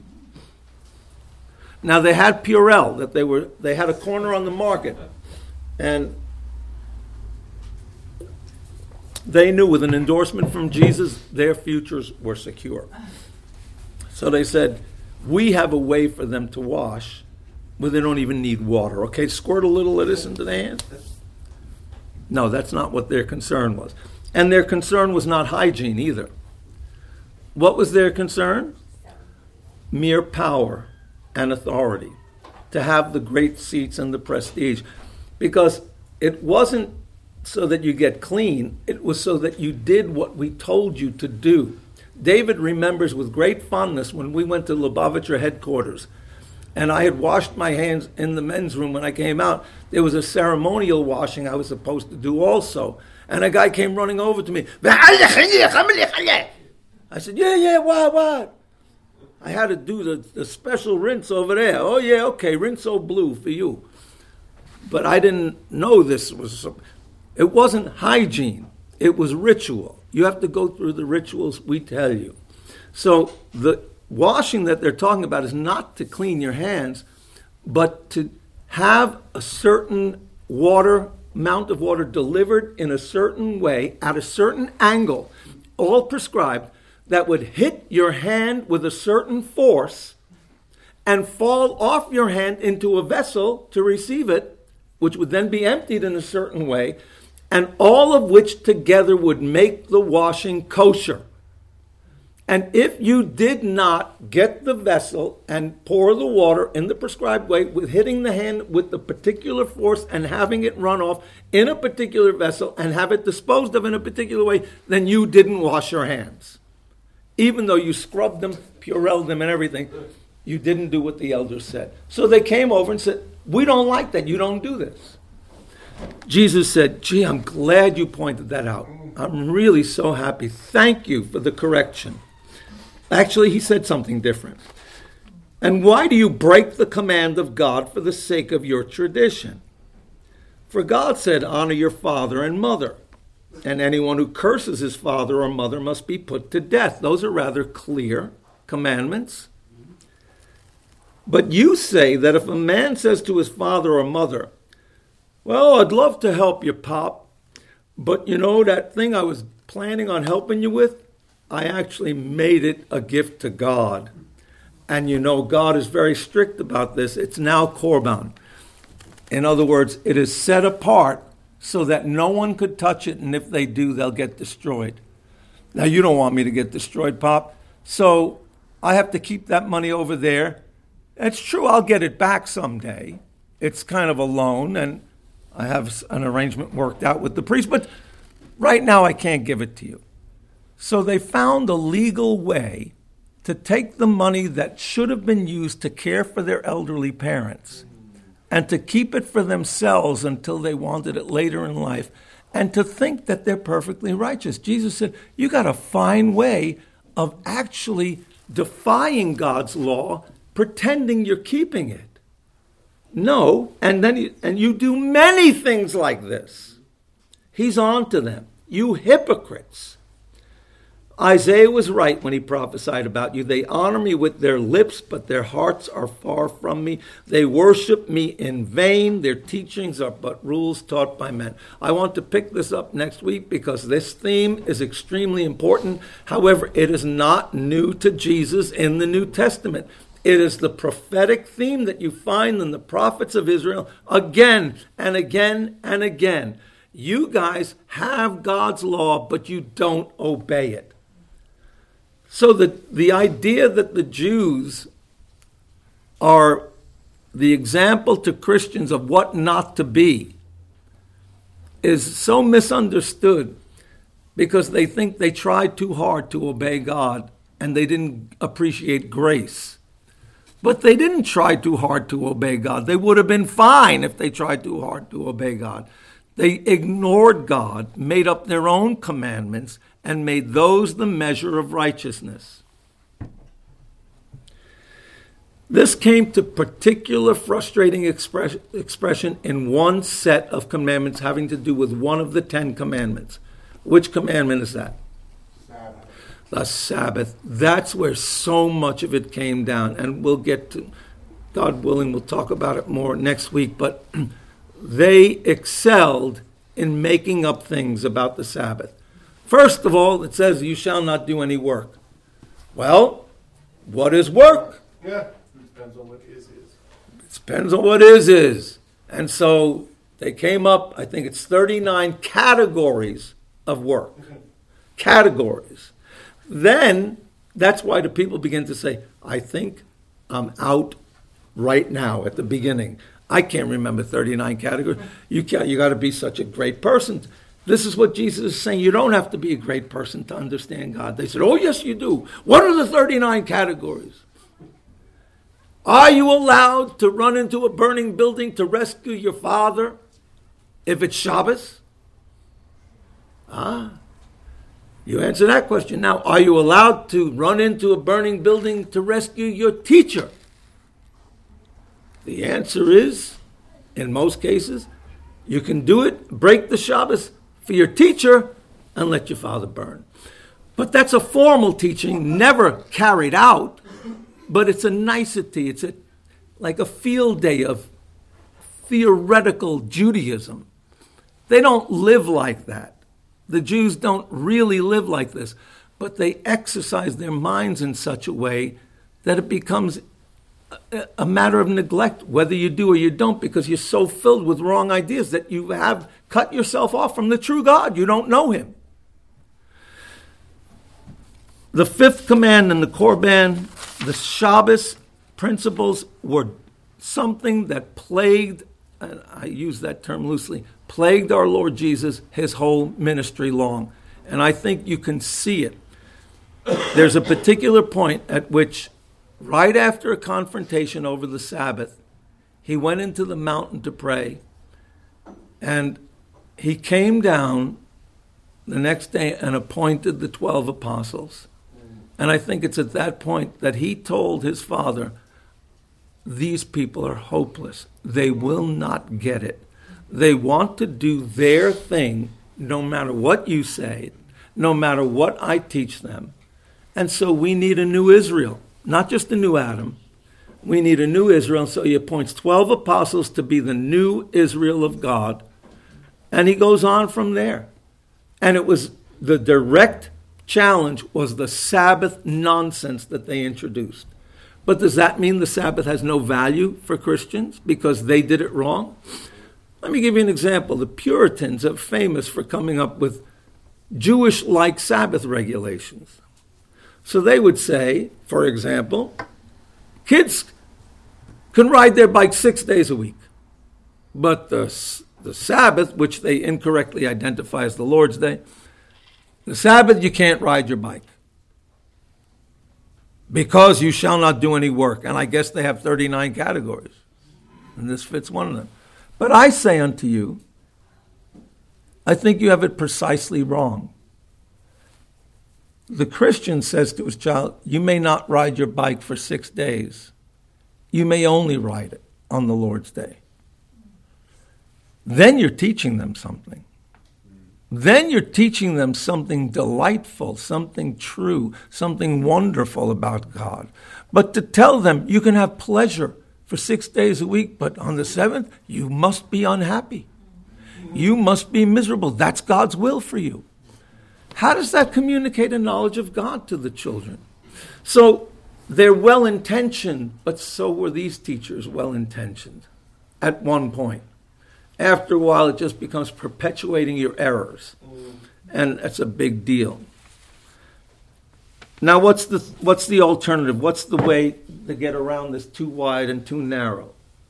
Now they had Purell, that they had a corner on the market, and they knew with an endorsement from Jesus, their futures were secure. So they said, we have a way for them to wash where they don't even need water. Okay, squirt a little of this into the hands. No, that's not what their concern was. And their concern was not hygiene either. What was their concern? Mere power and authority. To have the great seats and the prestige. Because it wasn't so that you get clean, it was so that you did what we told you to do. David remembers with great fondness when we went to Lubavitcher headquarters, and I had washed my hands in the men's room when I came out. There was a ceremonial washing I was supposed to do also, and a guy came running over to me. I said, yeah, what? I had to do the special rinse over there. Oh, yeah, okay, rinse blue for you. But I didn't know this was... It wasn't hygiene. It was ritual. You have to go through the rituals we tell you. So the washing that they're talking about is not to clean your hands, but to have a certain amount of water delivered in a certain way, at a certain angle, all prescribed, that would hit your hand with a certain force and fall off your hand into a vessel to receive it, which would then be emptied in a certain way, and all of which together would make the washing kosher. And if you did not get the vessel and pour the water in the prescribed way, with hitting the hand with the particular force and having it run off in a particular vessel and have it disposed of in a particular way, then you didn't wash your hands. Even though you scrubbed them, Purelled them and everything, You didn't do what the elders said. So they came over and said, we don't like that. You don't do this. Jesus said, gee, I'm glad you pointed that out. I'm really so happy. Thank you for the correction. Actually, he said something different. And why do you break the command of God for the sake of your tradition? For God said, honor your father and mother. And anyone who curses his father or mother must be put to death. Those are rather clear commandments. But you say that if a man says to his father or mother, well, I'd love to help you, Pop, but you know that thing I was planning on helping you with? I actually made it a gift to God. And you know God is very strict about this. It's now korban. In other words, it is set apart so that no one could touch it, and if they do, they'll get destroyed. Now, you don't want me to get destroyed, Pop, so I have to keep that money over there. It's true, I'll get it back someday. It's kind of a loan, and I have an arrangement worked out with the priest, but right now I can't give it to you. So they found a legal way to take the money that should have been used to care for their elderly parents and to keep it for themselves until they wanted it later in life, and to think that they're perfectly righteous. Jesus said, you got to find way of actually defying God's law, pretending you're keeping it. No, and then you do many things like this. He's on to them. You hypocrites. Isaiah was right when he prophesied about you. They honor me with their lips, but their hearts are far from me. They worship me in vain. Their teachings are but rules taught by men. I want to pick this up next week because this theme is extremely important. However, it is not new to Jesus in the New Testament. It is the prophetic theme that you find in the prophets of Israel again and again and again. You guys have God's law, but you don't obey it. So the idea that the Jews are the example to Christians of what not to be is so misunderstood because they think they tried too hard to obey God and they didn't appreciate grace. But they didn't try too hard to obey God. They would have been fine if they tried too hard to obey God. They ignored God, made up their own commandments, and made those the measure of righteousness. This came to particular frustrating expression in one set of commandments having to do with one of the 10 commandments. Which commandment is that? Sabbath. The Sabbath. That's where so much of it came down. And we'll get to, God willing, we'll talk about it more next week. But they excelled in making up things about the Sabbath. First of all, it says, you shall not do any work. Well, what is work? Yeah, it depends on what is. It depends on what is. And so they came up, I think it's 39 categories of work. Categories. Then, that's why the people begin to say, I think I'm out right now at the beginning. I can't remember 39 categories. You got to be such a great person. This is what Jesus is saying. You don't have to be a great person to understand God. They said, oh, yes, you do. What are the 39 categories? Are you allowed to run into a burning building to rescue your father if it's Shabbos? You answer that question. Now, are you allowed to run into a burning building to rescue your teacher? The answer is, in most cases, you can do it, break the Shabbos for your teacher, and let your father burn. But that's a formal teaching, never carried out, but it's a nicety. It's like a field day of theoretical Judaism. They don't live like that. The Jews don't really live like this, but they exercise their minds in such a way that it becomes a matter of neglect, whether you do or you don't, because you're so filled with wrong ideas that you have cut yourself off from the true God. You don't know him. The fifth command in the Korban, the Shabbos principles, were something that plagued, and I use that term loosely, plagued our Lord Jesus his whole ministry long. And I think you can see it. There's a particular point at which right after a confrontation over the Sabbath, he went into the mountain to pray, and he came down the next day and appointed the 12 apostles. And I think it's at that point that he told his Father, these people are hopeless. They will not get it. They want to do their thing no matter what you say, no matter what I teach them. And so we need a new Israel, not just a new Adam. We need a new Israel. So he appoints 12 apostles to be the new Israel of God. And he goes on from there. And it was the direct challenge was the Sabbath nonsense that they introduced. But does that mean the Sabbath has no value for Christians because they did it wrong? Let me give you an example. The Puritans are famous for coming up with Jewish-like Sabbath regulations. So they would say, for example, kids can ride their bike 6 days a week. But the Sabbath, which they incorrectly identify as the Lord's Day, the Sabbath you can't ride your bike. Because you shall not do any work. And I guess they have 39 categories. And this fits one of them. But I say unto you, I think you have it precisely wrong. The Christian says to his child, you may not ride your bike for 6 days. You may only ride it on the Lord's Day. Then you're teaching them something. Then you're teaching them something delightful, something true, something wonderful about God. But to tell them you can have pleasure for 6 days a week, but on the seventh, you must be unhappy. You must be miserable. That's God's will for you. How does that communicate a knowledge of God to the children? So they're well-intentioned, but so were these teachers well-intentioned at one point. After a while, it just becomes perpetuating your errors. And that's a big deal. Now, what's the alternative? What's the way to get around this too wide and too narrow?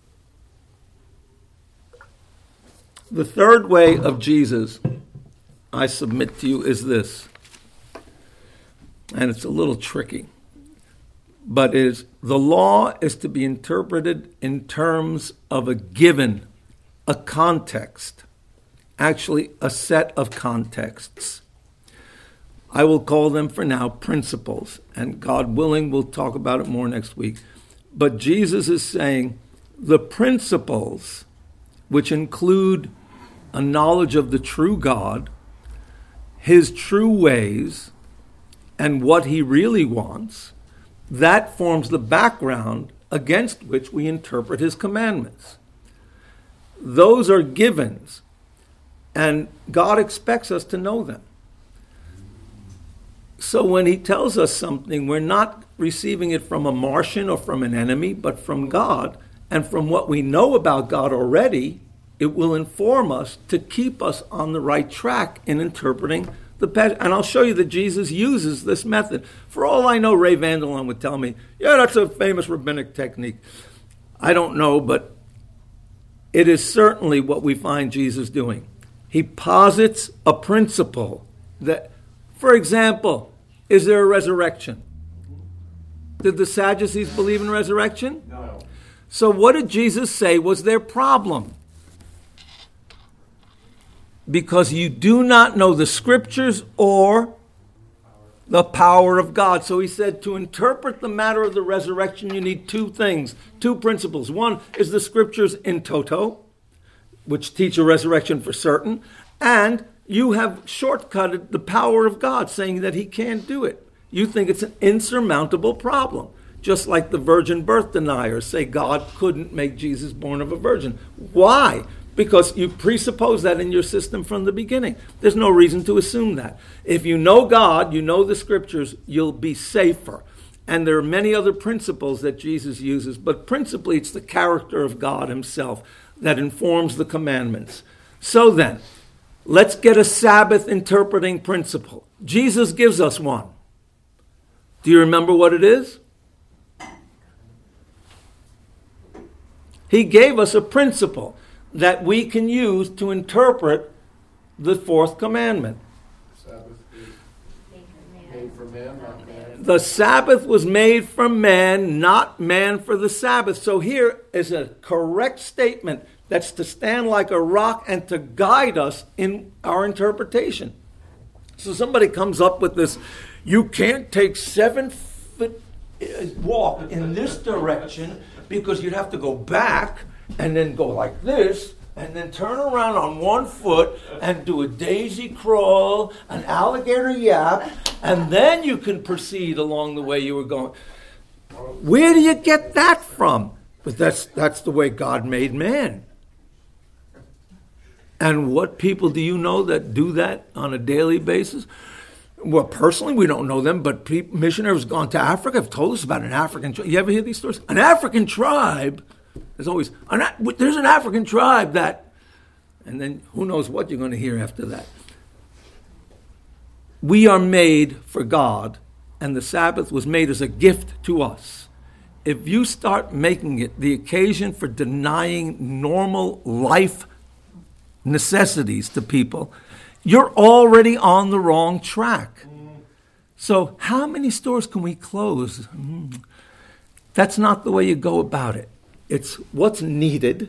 The third way of Jesus, I submit to you, is this. And it's a little tricky. But the law is to be interpreted in terms of a given, a context, actually a set of contexts. I will call them for now principles, and God willing, we'll talk about it more next week. But Jesus is saying the principles, which include a knowledge of the true God, his true ways, and what he really wants, that forms the background against which we interpret his commandments. Those are givens, and God expects us to know them. So when he tells us something, we're not receiving it from a Martian or from an enemy, but from God. And from what we know about God already, it will inform us to keep us on the right track in interpreting the passage. And I'll show you that Jesus uses this method. For all I know, Ray Vandelon would tell me, yeah, that's a famous rabbinic technique. I don't know, but it is certainly what we find Jesus doing. He posits a principle that, for example, is there a resurrection? Did the Sadducees believe in resurrection? No. So what did Jesus say was their problem? Because you do not know the scriptures or the power of God. So he said to interpret the matter of the resurrection, you need two things, two principles. One is the scriptures in toto, which teach a resurrection for certain, and you have shortcutted the power of God, saying that he can't do it. You think it's an insurmountable problem, just like the virgin birth deniers say God couldn't make Jesus born of a virgin. Why? Because you presuppose that in your system from the beginning. There's no reason to assume that. If you know God, you know the scriptures, you'll be safer. And there are many other principles that Jesus uses, but principally it's the character of God himself that informs the commandments. So then, let's get a Sabbath interpreting principle. Jesus gives us one. Do you remember what it is? He gave us a principle that we can use to interpret the fourth commandment. made for man, not man. The Sabbath was made for man, not man for the Sabbath. So here is a correct statement that's to stand like a rock and to guide us in our interpretation. So somebody comes up with this, you can't take 7-foot walk in this direction because you'd have to go back and then go like this and then turn around on 1 foot and do a daisy crawl, an alligator yap, and then you can proceed along the way you were going. Where do you get that from? But that's the way God made man. And what people do you know that do that on a daily basis? Well, personally, we don't know them, but missionaries have gone to Africa have told us about an African tribe. You ever hear these stories? An African tribe, there's an African tribe that, and then who knows what you're going to hear after that. We are made for God, and the Sabbath was made as a gift to us. If you start making it the occasion for denying normal life necessities to people, you're already on the wrong track. So how many stores can we close? That's not the way you go about it. It's what's needed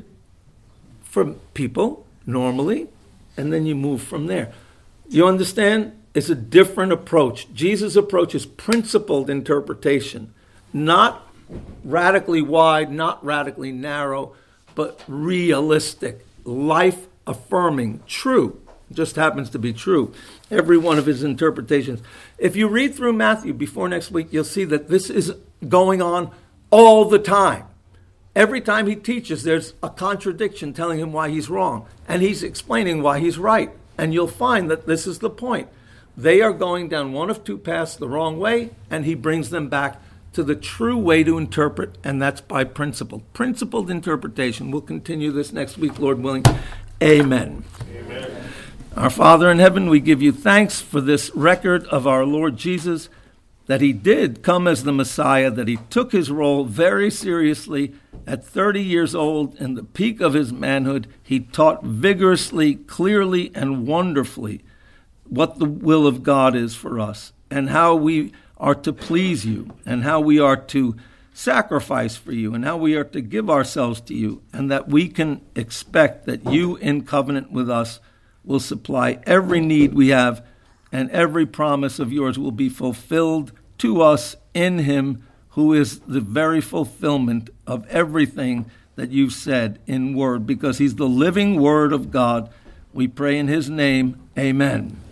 for people normally, and then you move from there. You understand? It's a different approach. Jesus' approach is principled interpretation, not radically wide, not radically narrow, but realistic, life-affirming, true. Just happens to be true. Every one of his interpretations. If you read through Matthew before next week, you'll see that this is going on all the time. Every time he teaches, there's a contradiction telling him why he's wrong. And he's explaining why he's right. And you'll find that this is the point. They are going down one of two paths the wrong way, and he brings them back to the true way to interpret, and that's by principle. Principled interpretation. We'll continue this next week, Lord willing. Amen. Amen. Our Father in heaven, we give you thanks for this record of our Lord Jesus, that he did come as the Messiah, that he took his role very seriously. At 30 years old, in the peak of his manhood, he taught vigorously, clearly, and wonderfully what the will of God is for us, and how we are to please you, and how we are to sacrifice for you, and how we are to give ourselves to you, and that we can expect that you, in covenant with us, will supply every need we have, and every promise of yours will be fulfilled to us in him, who is the very fulfillment of everything that you've said in word, because he's the living word of God. We pray in his name, amen.